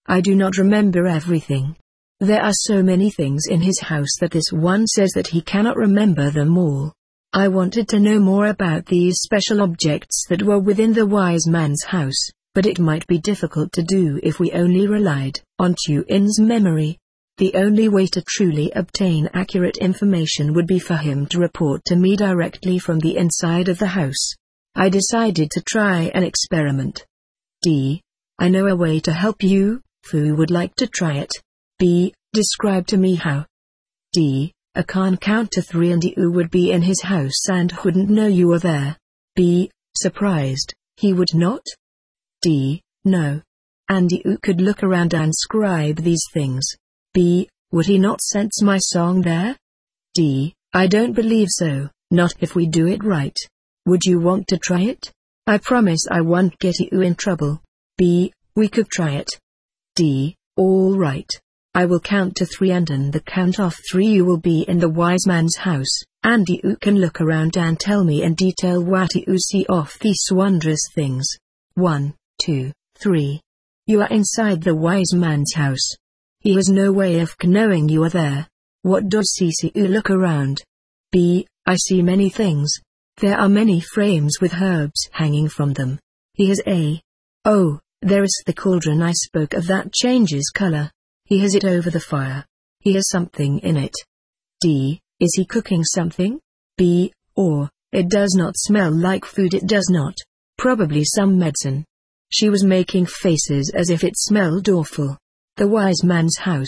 I do not remember everything. There are so many things in his house that this one says that he cannot remember them all. I wanted to know more about these special objects that were within the wise man's house, but it might be difficult to do if we only relied on Tuin's memory. The only way to truly obtain accurate information would be for him to report to me directly from the inside of the house. I decided to try an experiment. D. I know a way to help you. Fu would like to try it. B. Describe to me how. D. I can't count to 3 and you would be in his house and wouldn't know you were there. B. Surprised, he would not? D. No. And you could look around and scribe these things. B. Would he not sense my song there? D. I don't believe so, not if we do it right. Would you want to try it? I promise I won't get you in trouble. B. We could try it. D. All right. I will count to 3 and on the count of 3 you will be in the wise man's house, and you can look around and tell me in detail what you see of these wondrous things. 1, 2, 3. You are inside the wise man's house. He has no way of knowing you are there. What does he see? You look around. B. I see many things. There are many frames with herbs hanging from them. He has a. Oh, there is the cauldron I spoke of that changes color. He has it over the fire. He has something in it. D. Is he cooking something? B. Or, it does not smell like food. It does not. Probably some medicine. She was making faces as if it smelled awful. The wise man's house,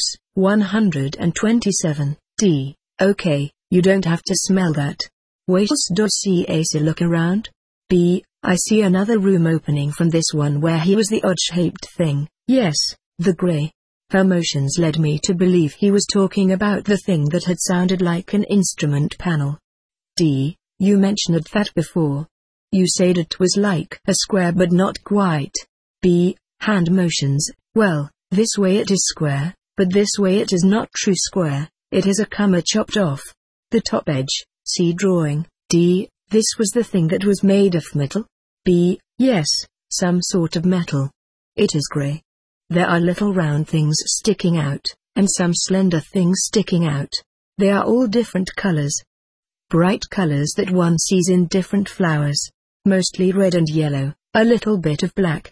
127. D. Okay, you don't have to smell that. Wait, does he look around? B. I see another room opening from this one where he was the odd-shaped thing. Yes, the gray. Her motions led me to believe he was talking about the thing that had sounded like an instrument panel. D. You mentioned that before. You said it was like a square but not quite. B. Hand motions. Well, this way it is square, but this way it is not true square. It has a comma chopped off the top edge. See drawing. D. This was the thing that was made of metal? B. Yes, some sort of metal. It is gray. There are little round things sticking out, and some slender things sticking out. They are all different colors. Bright colors that one sees in different flowers. Mostly red and yellow, a little bit of black.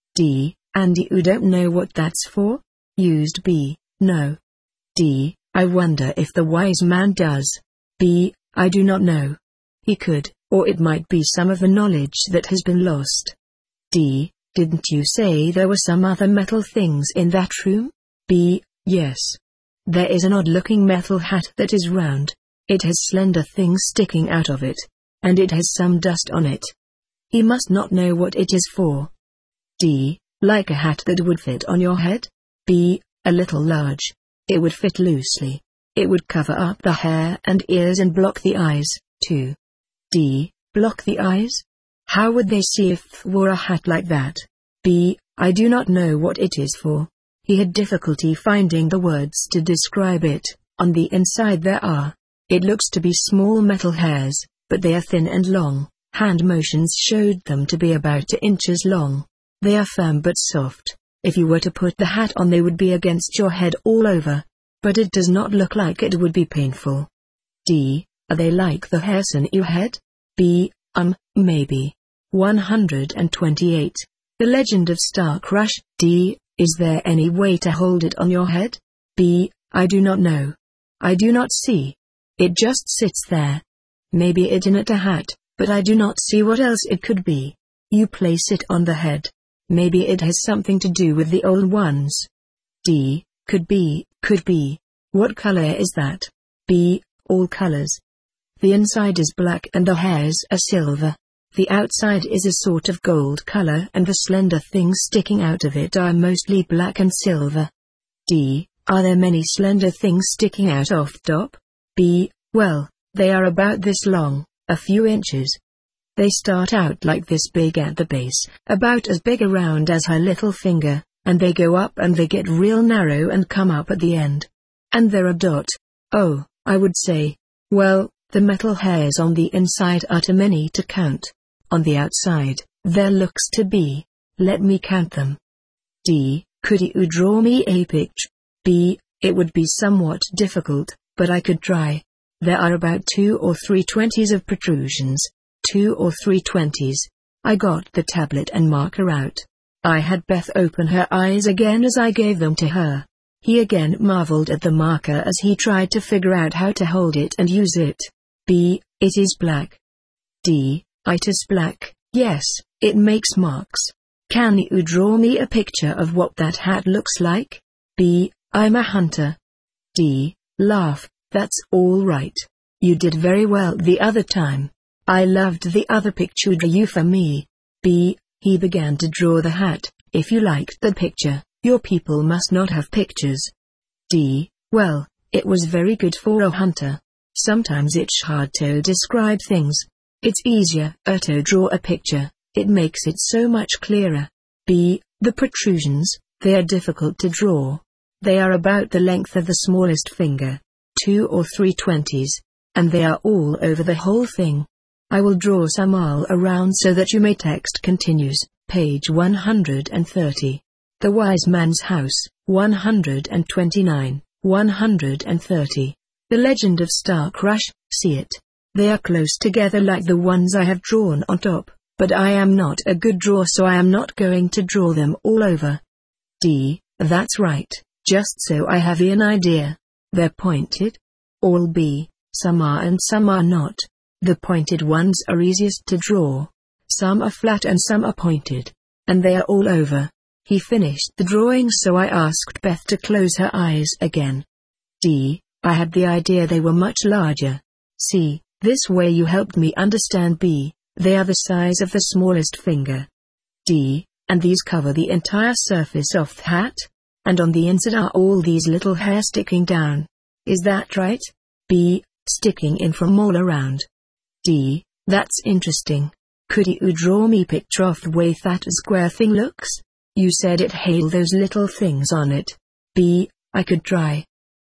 D. And you don't know what that's for? Used B. No. D. I wonder if the wise man does. B. I do not know. He could, or it might be some of the knowledge that has been lost. D. Didn't you say there were some other metal things in that room? B. Yes. There is an odd-looking metal hat that is round. It has slender things sticking out of it. And it has some dust on it. He must not know what it is for. D. Like a hat that would fit on your head? B. A little large. It would fit loosely. It would cover up the hair and ears and block the eyes, too. D. Block the eyes? How would they see if wore a hat like that? B. I do not know what it is for. He had difficulty finding the words to describe it. On the inside there are. It looks to be small metal hairs, but they are thin and long. Hand motions showed them to be about 2 inches long. They are firm but soft. If you were to put the hat on they would be against your head all over. But it does not look like it would be painful. D. Are they like the hairs on your head? B. Maybe. 128. The Legend of Star Crush. D. Is there any way to hold it on your head? B. I do not know. I do not see. It just sits there. Maybe it isn't a hat, but I do not see what else it could be. You place it on the head. Maybe it has something to do with the old ones. D. Could be. What color is that? B. All colors. The inside is black and the hairs are silver. The outside is a sort of gold color and the slender things sticking out of it are mostly black and silver. D. Are there many slender things sticking out off top? B. Well, they are about this long, a few inches. They start out like this big at the base, about as big around as her little finger, and they go up and they get real narrow and come up at the end. And there are dot. Oh, I would say. Well, the metal hairs on the inside are too many to count. On the outside, there looks to be. Let me count them. D. Could you draw me a picture? B. It would be somewhat difficult, but I could try. There are about 2 or 3 20s of protrusions. 2 or 3 20s. I got the tablet and marker out. I had Beth open her eyes again as I gave them to her. He again marveled at the marker as he tried to figure out how to hold it and use it. B. It is black. D. It is black, yes, it makes marks. Can you draw me a picture of what that hat looks like? B. I'm a hunter. D. Laugh, that's all right. You did very well the other time. I loved the other picture you for me. B. He began to draw the hat. If you liked the picture, your people must not have pictures. D. Well, it was very good for a hunter. Sometimes it's hard to describe things. It's easier to draw a picture, it makes it so much clearer. B. The protrusions, they are difficult to draw. They are about the length of the smallest finger, 2 or 3 20s, and they are all over the whole thing. I will draw some all around so that you may. Text continues, page 130. The Wise Man's House, 129, 130. The Legend of Star Crush, see it. They are close together like the ones I have drawn on top, but I am not a good drawer so I am not going to draw them all over. D. That's right, just so I have an idea. They're pointed? All B. Some are and some are not. The pointed ones are easiest to draw. Some are flat and some are pointed. And they are all over. He finished the drawing so I asked Beth to close her eyes again. D. I had the idea they were much larger. C. This way you helped me understand. B. They are the size of the smallest finger. D. And these cover the entire surface of the hat? And on the inside are all these little hairs sticking down. Is that right? B. Sticking in from all around. D. That's interesting. Could you draw me a picture of the way that square thing looks? You said it had those little things on it. B. I could try.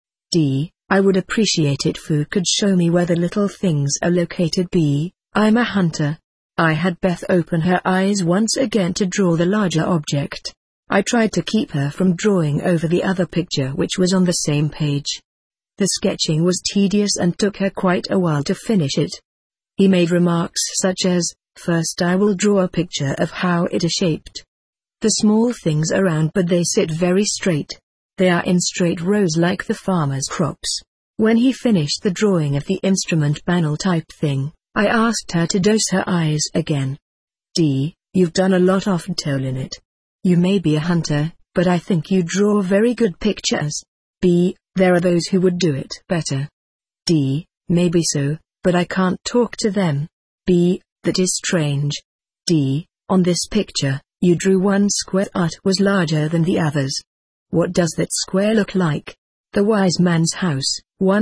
D. I would appreciate it if you could show me where the little things are located. B. I'm a hunter. I had Beth open her eyes once again to draw the larger object. I tried to keep her from drawing over the other picture which was on the same page. The sketching was tedious and took her quite a while to finish it. He made remarks such as, first I will draw a picture of how it is shaped. The small things are round but they sit very straight. They are in straight rows like the farmer's crops. When he finished the drawing of the instrument panel type thing, I asked her to dose her eyes again. D. You've done a lot of detail in it. You may be a hunter, but I think you draw very good pictures. B. There are those who would do it better. D. Maybe so, but I can't talk to them. B. That is strange. D. On this picture, you drew one square that was larger than the others. What does that square look like? The Wise Man's House,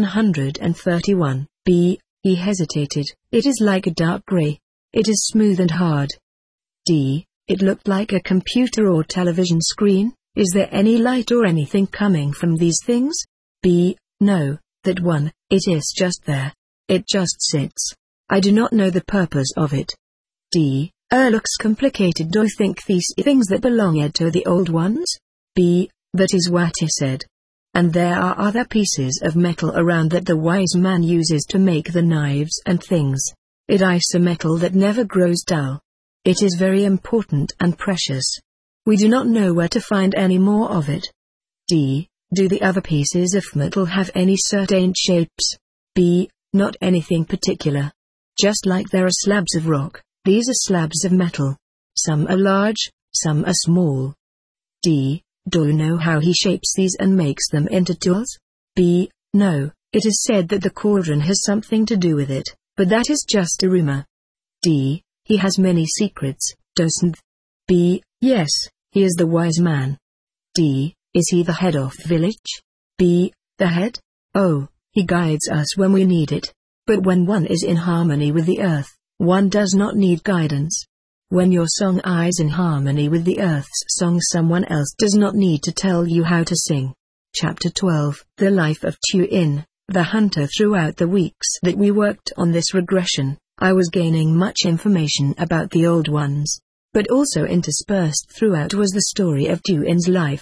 131. B. He hesitated. It is like a dark gray. It is smooth and hard. D. It looked like a computer or television screen. Is there any light or anything coming from these things? B. No, that one, it is just there. It just sits. I do not know the purpose of it. D. Looks complicated. Do you think these things that belonged to the old ones? B. That is what he said. And there are other pieces of metal around that the wise man uses to make the knives and things. It is a metal that never grows dull. It is very important and precious. We do not know where to find any more of it. D. Do the other pieces of metal have any certain shapes? B. Not anything particular. Just like there are slabs of rock, these are slabs of metal. Some are large, some are small. D. Do you know how he shapes these and makes them into tools? B. No, it is said that the cauldron has something to do with it, but that is just a rumor. D. He has many secrets, doesn't he? B. Yes, he is the wise man. D. Is he the head of the village? B. The head? Oh, he guides us when we need it. But when one is in harmony with the earth, one does not need guidance. When your song is in harmony with the earth's song, someone else does not need to tell you how to sing. Chapter 12. The Life of Tu-In, the Hunter. Throughout the weeks that we worked on this regression, I was gaining much information about the old ones. But also interspersed throughout was the story of Tu-In's life.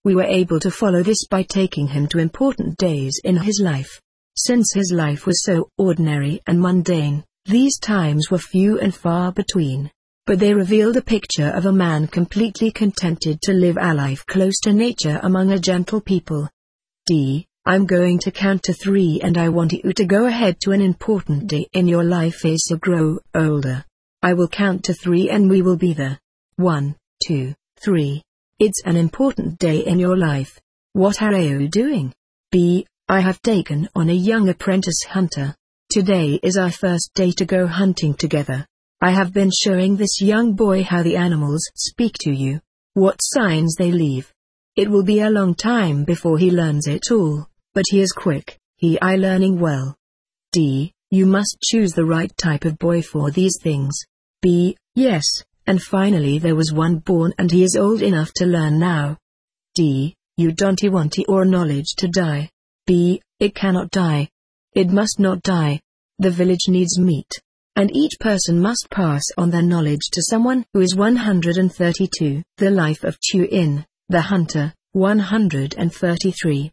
We were able to follow this by taking him to important days in his life. Since his life was so ordinary and mundane, these times were few and far between. But they revealed a picture of a man completely contented to live a life close to nature among a gentle people. I'm going to count to 3 and I want you to go ahead to an important day in your life as you grow older. I will count to 3 and we will be there. 1, 2, 3. It's an important day in your life. What are you doing? I have taken on a young apprentice hunter. Today is our first day to go hunting together. I have been showing this young boy how the animals speak to you, what signs they leave. It will be a long time before he learns it all, but he is quick, learning well. You must choose the right type of boy for these things. Yes, and finally there was one born and he is old enough to learn now. You don't want or knowledge to die. It cannot die. It must not die. The village needs meat. And each person must pass on their knowledge to someone who is 132. The life of Chu-in, the hunter, 133.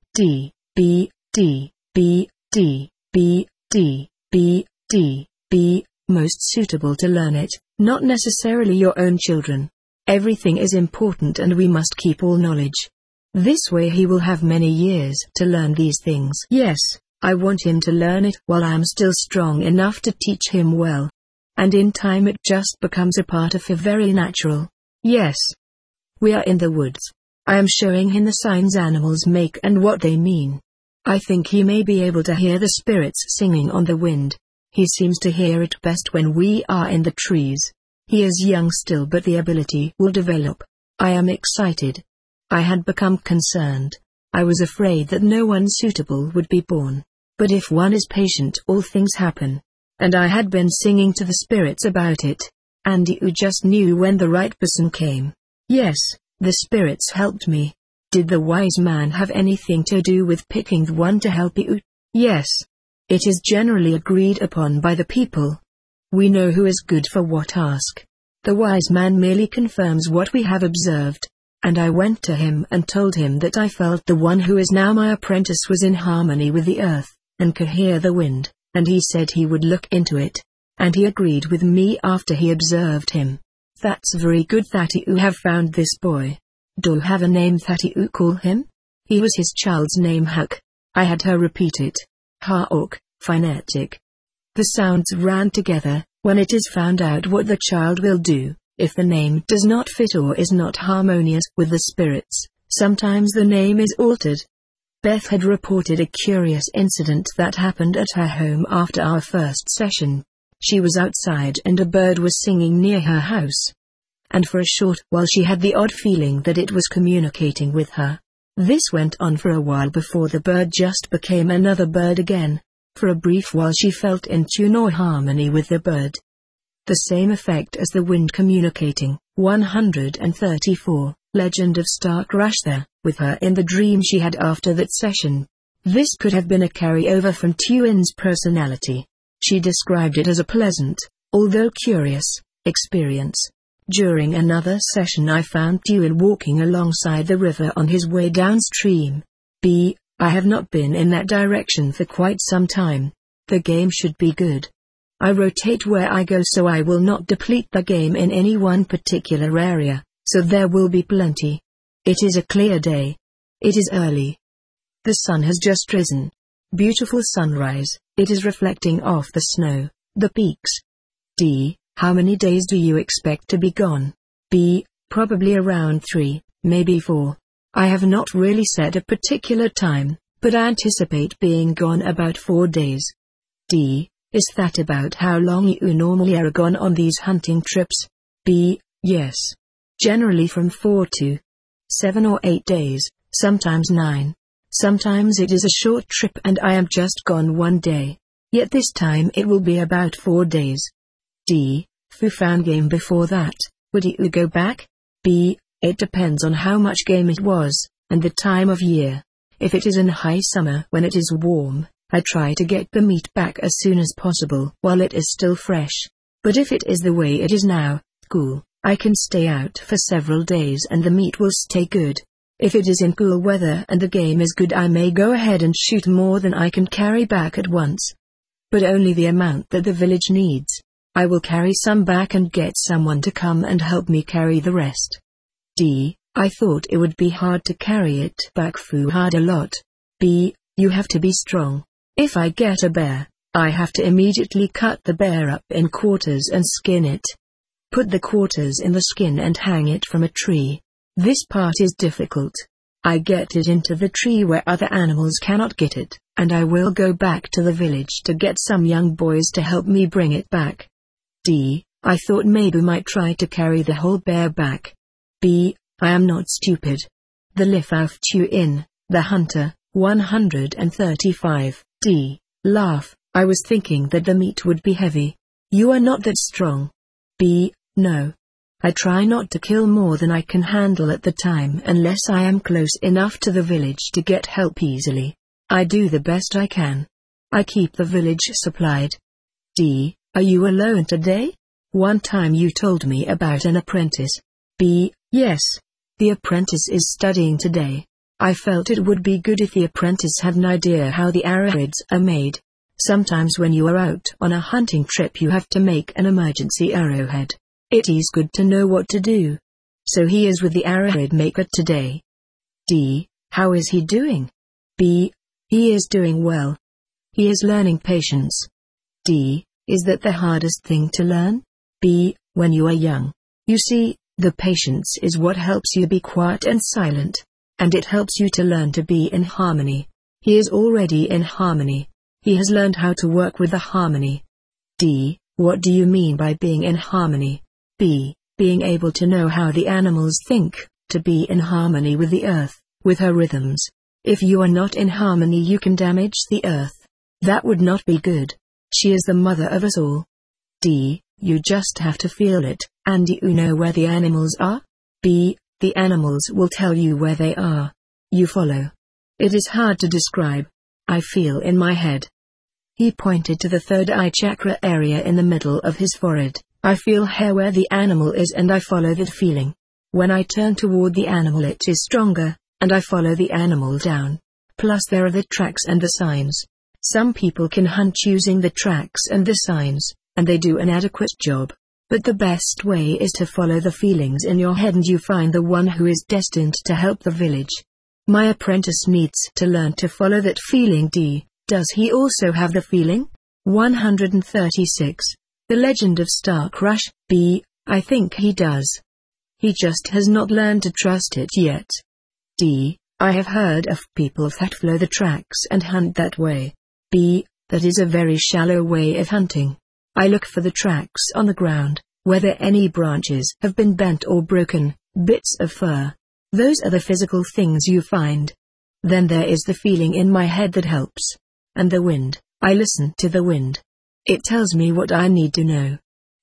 Most suitable to learn it, not necessarily your own children. Everything is important and we must keep all knowledge. This way he will have many years to learn these things. Yes, I want him to learn it while I am still strong enough to teach him well. And in time it just becomes a part of him, very natural. Yes. We are in the woods. I am showing him the signs animals make and what they mean. I think he may be able to hear the spirits singing on the wind. He seems to hear it best when we are in the trees. He is young still, but the ability will develop. I am excited. I had become concerned. I was afraid that no one suitable would be born. But if one is patient, all things happen. And I had been singing to the spirits about it. And you just knew when the right person came. Yes, the spirits helped me. Did the wise man have anything to do with picking the one to help you? Yes. It is generally agreed upon by the people. We know who is good for what task. The wise man merely confirms what we have observed. And I went to him and told him that I felt the one who is now my apprentice was in harmony with the earth, and could hear the wind, and he said he would look into it. And he agreed with me after he observed him. That's very good that you have found this boy. Do you have a name that you call him? He was his child's name Hak. I had her repeat it. Ha-ok, phonetic. The sounds ran together. When it is found out what the child will do, if the name does not fit or is not harmonious with the spirits, sometimes the name is altered. Beth had reported a curious incident that happened at her home after our first session. She was outside and a bird was singing near her house. And for a short while she had the odd feeling that it was communicating with her. This went on for a while before the bird just became another bird again. For a brief while she felt in tune or harmony with the bird. The same effect as the wind communicating. 134, Legend of Stark Rashtha, with her in the dream she had after that session. This could have been a carryover from Tuin's personality. She described it as a pleasant, although curious, experience. During another session I found Tuin walking alongside the river on his way downstream. I have not been in that direction for quite some time. The game should be good. I rotate where I go so I will not deplete the game in any one particular area, so there will be plenty. It is a clear day. It is early. The sun has just risen. Beautiful sunrise, it is reflecting off the snow, the peaks. How many days do you expect to be gone? Probably around 3, maybe 4. I have not really set a particular time, but I anticipate being gone about 4 days. Is that about how long you normally are gone on these hunting trips? Yes. Generally from 4 to 7 or 8 days, sometimes 9. Sometimes it is a short trip and I am just gone 1 day. Yet this time it will be about 4 days. If you found game before that, would you go back? It depends on how much game it was, and the time of year. If it is in high summer when it is warm, I try to get the meat back as soon as possible while it is still fresh. But if it is the way it is now, cool, I can stay out for several days and the meat will stay good. If it is in cool weather and the game is good, I may go ahead and shoot more than I can carry back at once. But only the amount that the village needs. I will carry some back and get someone to come and help me carry the rest. D. I thought it would be hard to carry it back. Foo hard a lot. B. You have to be strong. If I get a bear, I have to immediately cut the bear up in quarters and skin it. Put the quarters in the skin and hang it from a tree. This part is difficult. I get it into the tree where other animals cannot get it, and I will go back to the village to get some young boys to help me bring it back. D. I thought maybe might try to carry the whole bear back. B. I am not stupid. The Lifauf Chew in, The Hunter, 135. D. Laugh. I was thinking that the meat would be heavy. You are not that strong. B. No. I try not to kill more than I can handle at the time unless I am close enough to the village to get help easily. I do the best I can. I keep the village supplied. D. Are you alone today? One time you told me about an apprentice. B. Yes. The apprentice is studying today. I felt it would be good if the apprentice had an idea how the arrowheads are made. Sometimes when you are out on a hunting trip you have to make an emergency arrowhead. It is good to know what to do. So he is with the arrowhead maker today. D. How is he doing? B. He is doing well. He is learning patience. D. Is that the hardest thing to learn? B. When you are young. You see, the patience is what helps you be quiet and silent. And it helps you to learn to be in harmony. He is already in harmony. He has learned how to work with the harmony. D. What do you mean by being in harmony? B. Being able to know how the animals think, to be in harmony with the earth, with her rhythms. If you are not in harmony you can damage the earth. That would not be good. She is the mother of us all. D. You just have to feel it, and you know where the animals are? B. The animals will tell you where they are. You follow. It is hard to describe. I feel in my head. He pointed to the third eye chakra area in the middle of his forehead. I feel here where the animal is and I follow that feeling. When I turn toward the animal it is stronger, and I follow the animal down. Plus there are the tracks and the signs. Some people can hunt using the tracks and the signs, and they do an adequate job. But the best way is to follow the feelings in your head and you find the one who is destined to help the village. My apprentice needs to learn to follow that feeling. D. Does he also have the feeling? 136. The Legend of Stark Rush. B. I think he does. He just has not learned to trust it yet. D. I have heard of people that follow the tracks and hunt that way. B. That is a very shallow way of hunting. I look for the tracks on the ground, whether any branches have been bent or broken, bits of fur. Those are the physical things you find. Then there is the feeling in my head that helps. And the wind, I listen to the wind. It tells me what I need to know.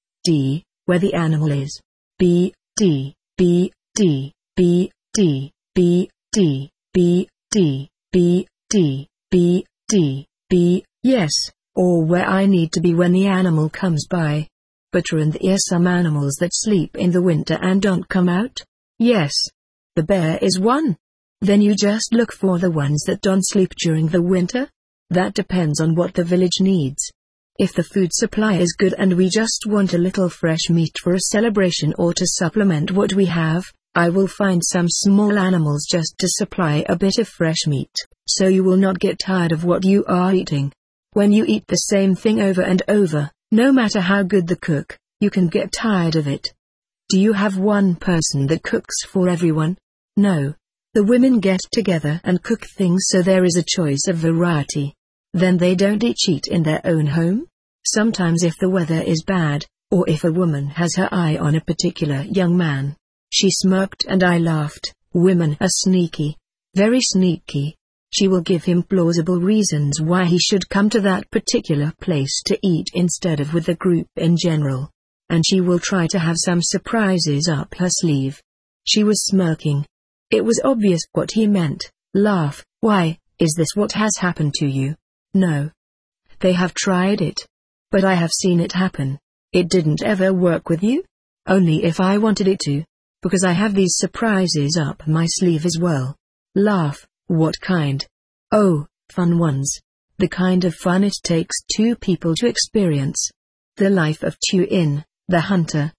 D. Where the animal is. B. D. B. D. B. D. B. D. B. D. B. D. B. D. B. Yes, or where I need to be when the animal comes by. But aren't there some animals that sleep in the winter and don't come out? Yes. The bear is one. Then you just look for the ones that don't sleep during the winter? That depends on what the village needs. If the food supply is good and we just want a little fresh meat for a celebration or to supplement what we have, I will find some small animals just to supply a bit of fresh meat, so you will not get tired of what you are eating. When you eat the same thing over and over, no matter how good the cook, you can get tired of it. Do you have one person that cooks for everyone? No. The women get together and cook things so there is a choice of variety. Then they don't each eat in their own home? Sometimes if the weather is bad, or if a woman has her eye on a particular young man. She smirked and I laughed. Women are sneaky. Very sneaky. She will give him plausible reasons why he should come to that particular place to eat instead of with the group in general. And she will try to have some surprises up her sleeve. She was smirking. It was obvious what he meant. Laugh. Why, is this what has happened to you? No. They have tried it. But I have seen it happen. It didn't ever work with you? Only if I wanted it to. because I have these surprises up my sleeve as well. Laugh, what kind? Oh, fun ones. The kind of fun it takes two people to experience. The Life of Chu-In, the Hunter,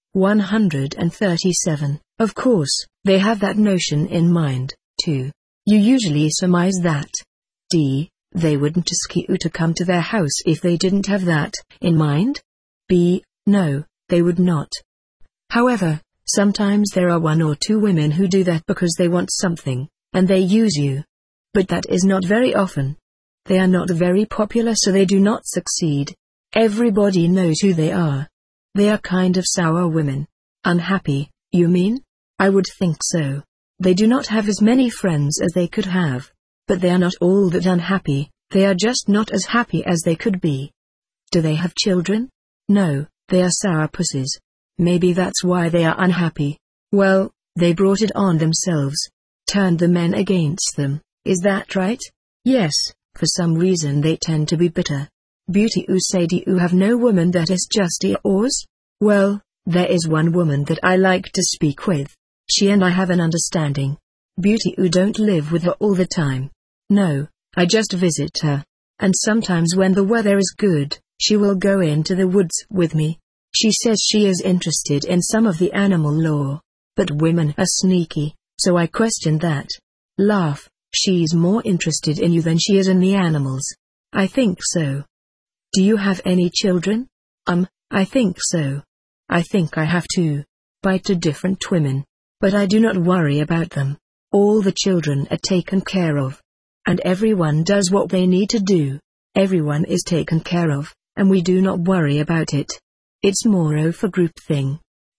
137. Of course, they have that notion in mind, too. You usually surmise that. They wouldn't ask you to come to their house if they didn't have that in mind? No, they would not. However, sometimes there are one or two women who do that because they want something, and they use you. But that is not very often. They are not very popular, so they do not succeed. Everybody knows who they are. They are kind of sour women. Unhappy, you mean? I would think so. They do not have as many friends as they could have. But they are not all that unhappy, they are just not as happy as they could be. Do they have children? No, they are sourpusses. Maybe that's why they are unhappy. Well, they brought it on themselves. Turned the men against them, is that right? Yes, for some reason they tend to be bitter. Beauty say, do you have no woman that is just yours? Well, there is one woman that I like to speak with. She and I have an understanding. Beauty don't live with her all the time. No, I just visit her. And sometimes when the weather is good, she will go into the woods with me. She says she is interested in some of the animal lore. But women are sneaky, so I question that. Laugh, she's more interested in you than she is in the animals. I think so. Do you have any children? I think so. I think I have two. By two different women. But I do not worry about them. All the children are taken care of. And everyone does what they need to do. Everyone is taken care of, and we do not worry about it. It's more of a group thing.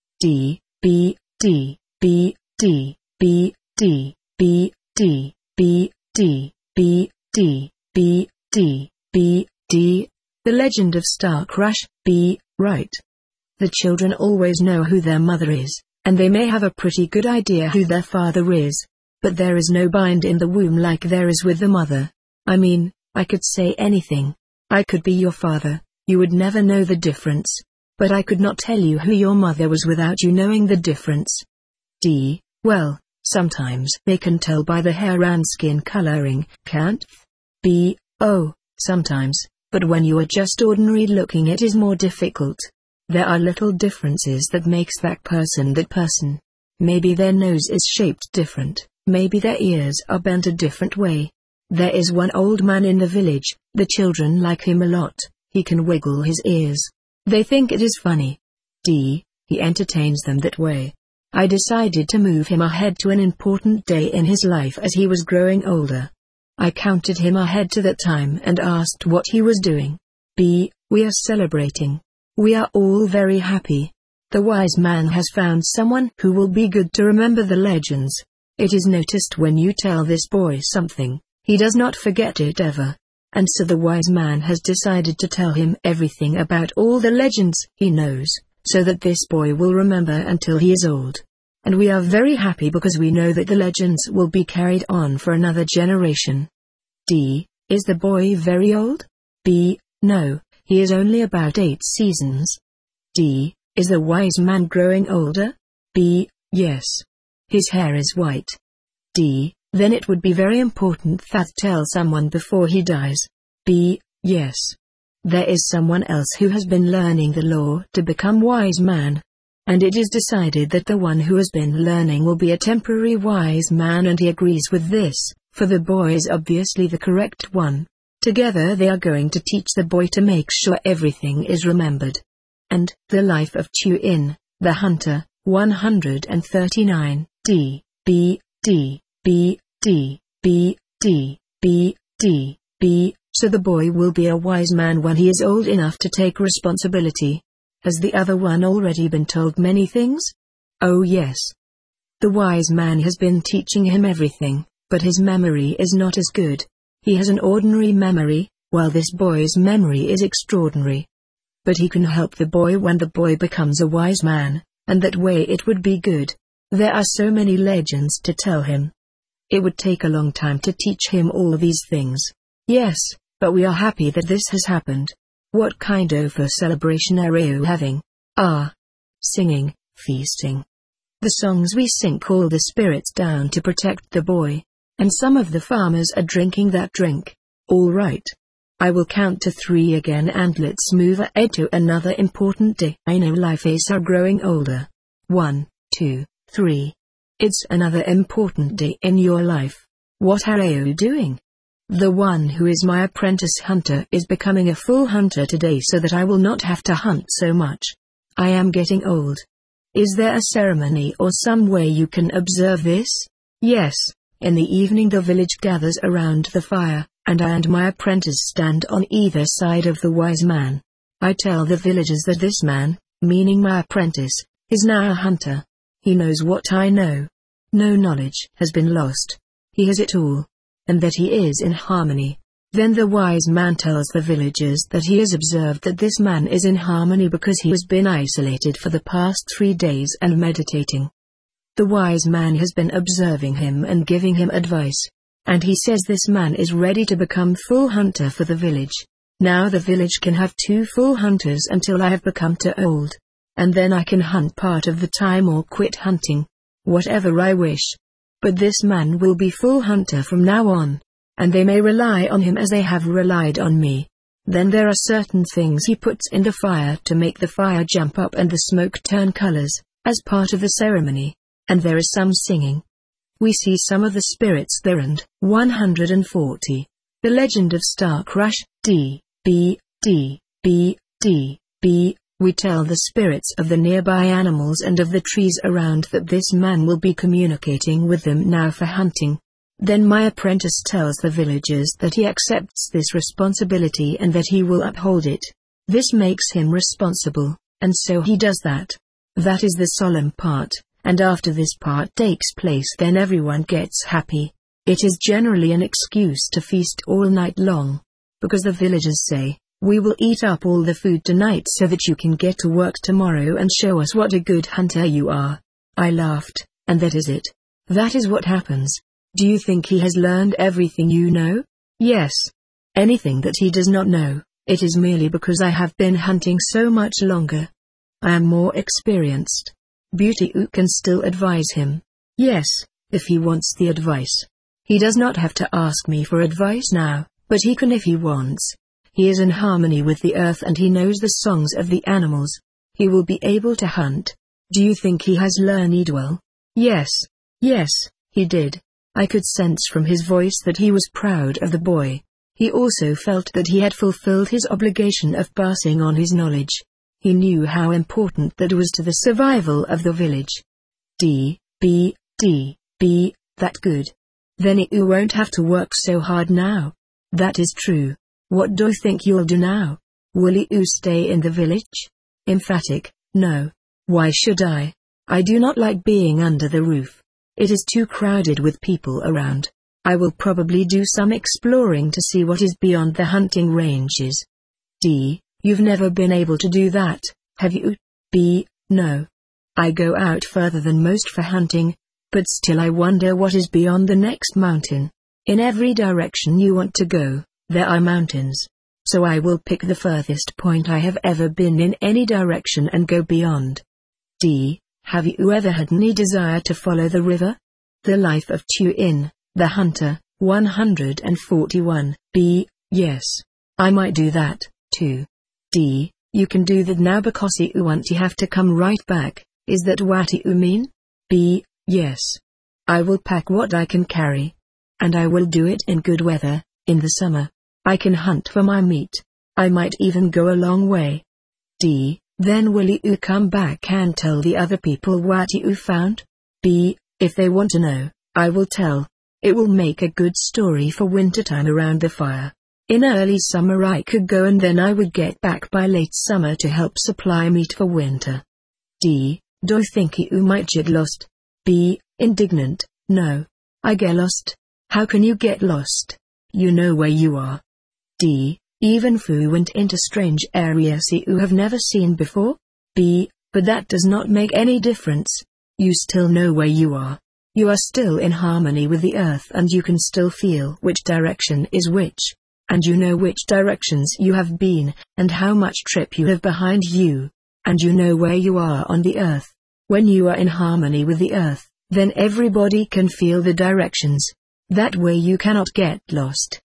D, B, D, B, D, B, D, B, D, B, D, B, D, B, D, B, D. The Legend of Star Crush, B, right. The children always know who their mother is, and they may have a pretty good idea who their father is. But there is no bind in the womb like there is with the mother. I mean, I could say anything. I could be your father, you would never know the difference. But I could not tell you who your mother was without you knowing the difference. Well, sometimes they can tell by the hair and skin coloring, can't they? Oh, sometimes, but when you are just ordinary looking it is more difficult. There are little differences that makes that person that person. Maybe their nose is shaped different. Maybe their ears are bent a different way. There is one old man in the village, the children like him a lot, he can wiggle his ears. They think it is funny. He entertains them that way. I decided to move him ahead to an important day in his life as he was growing older. I counted him ahead to that time and asked what he was doing. We are celebrating. We are all very happy. The wise man has found someone who will be good to remember the legends. It is noticed when you tell this boy something, he does not forget it ever. And so the wise man has decided to tell him everything about all the legends he knows, so that this boy will remember until he is old. And we are very happy because we know that the legends will be carried on for another generation. Is the boy very old? No, he is only about 8 seasons. Is the wise man growing older? Yes. His hair is white. Then it would be very important that tell someone before he dies. Yes. There is someone else who has been learning the law to become wise man. And it is decided that the one who has been learning will be a temporary wise man, and he agrees with this, for the boy is obviously the correct one. Together they are going to teach the boy to make sure everything is remembered. And, The Life of Chu-In, the Hunter, 139. D, B, D, B, D, B, D, B, D, B. So the boy will be a wise man when he is old enough to take responsibility. Has the other one already been told many things? Oh yes. The wise man has been teaching him everything, but his memory is not as good. He has an ordinary memory, while this boy's memory is extraordinary. But he can help the boy when the boy becomes a wise man, and that way it would be good. There are so many legends to tell him. It would take a long time to teach him all these things. Yes, but we are happy that this has happened. What kind of a celebration are you having? Singing, feasting. The songs we sing call the spirits down to protect the boy. And some of the farmers are drinking that drink. All right. I will count to 3 again and let's move ahead to another important day. I know life is growing older. 1, 2, 3. It's another important day in your life. What are you doing? The one who is my apprentice hunter is becoming a full hunter today so that I will not have to hunt so much. I am getting old. Is there a ceremony or some way you can observe this? Yes. In the evening the village gathers around the fire, and I and my apprentice stand on either side of the wise man. I tell the villagers that this man, meaning my apprentice, is now a hunter. He knows what I know. No knowledge has been lost. He has it all. And that he is in harmony. Then the wise man tells the villagers that he has observed that this man is in harmony because he has been isolated for the past 3 days and meditating. The wise man has been observing him and giving him advice. And he says this man is ready to become full hunter for the village. Now the village can have 2 full hunters until I have become too old. And then I can hunt part of the time or quit hunting. Whatever I wish. But this man will be full hunter from now on. And they may rely on him as they have relied on me. Then there are certain things he puts in the fire to make the fire jump up and the smoke turn colors, as part of the ceremony. And there is some singing. We see some of the spirits there and 140. The Legend of Stark Rush, D. B. D. B. D. B. We tell the spirits of the nearby animals and of the trees around that this man will be communicating with them now for hunting. Then my apprentice tells the villagers that he accepts this responsibility and that he will uphold it. This makes him responsible, and so he does that. That is the solemn part. And after this part takes place then everyone gets happy. It is generally an excuse to feast all night long. Because the villagers say, we will eat up all the food tonight so that you can get to work tomorrow and show us what a good hunter you are. I laughed, and that is it. That is what happens. Do you think he has learned everything you know? Yes. Anything that he does not know, it is merely because I have been hunting so much longer. I am more experienced. Beauty can still advise him. Yes, if he wants the advice. He does not have to ask me for advice now, but he can if he wants. He is in harmony with the earth and he knows the songs of the animals. He will be able to hunt. Do you think he has learned well? Yes. Yes, he did. I could sense from his voice that he was proud of the boy. He also felt that he had fulfilled his obligation of passing on his knowledge. He knew how important that was to the survival of the village. D. B. That good. Then you won't have to work so hard now. That is true. What do you think you'll do now? Will you stay in the village? Emphatic, no. Why should I? I do not like being under the roof. It is too crowded with people around. I will probably do some exploring to see what is beyond the hunting ranges. D. You've never been able to do that, have you? B. No. I go out further than most for hunting, but still I wonder what is beyond the next mountain. In every direction you want to go, there are mountains. So I will pick the furthest point I have ever been in any direction and go beyond. D. Have you ever had any desire to follow the river? The Life of Tu-in, the Hunter, 141. B. Yes. I might do that, too. D. You can do that now because you want to have to come right back, is that what you mean? B. Yes. I will pack what I can carry. And I will do it in good weather, in the summer. I can hunt for my meat. I might even go a long way. D. Then will you come back and tell the other people what you found? B. If they want to know, I will tell. It will make a good story for wintertime around the fire. In early summer I could go and then I would get back by late summer to help supply meat for winter. D. Do you think you might get lost? B. Indignant, no. I get lost. How can you get lost? You know where you are. D. Even if you went into strange areas you have never seen before? B. But that does not make any difference. You still know where you are. You are still in harmony with the earth and you can still feel which direction is which. And you know which directions you have been, and how much trip you have behind you. And you know where you are on the earth. When you are in harmony with the earth, then everybody can feel the directions. That way you cannot get lost.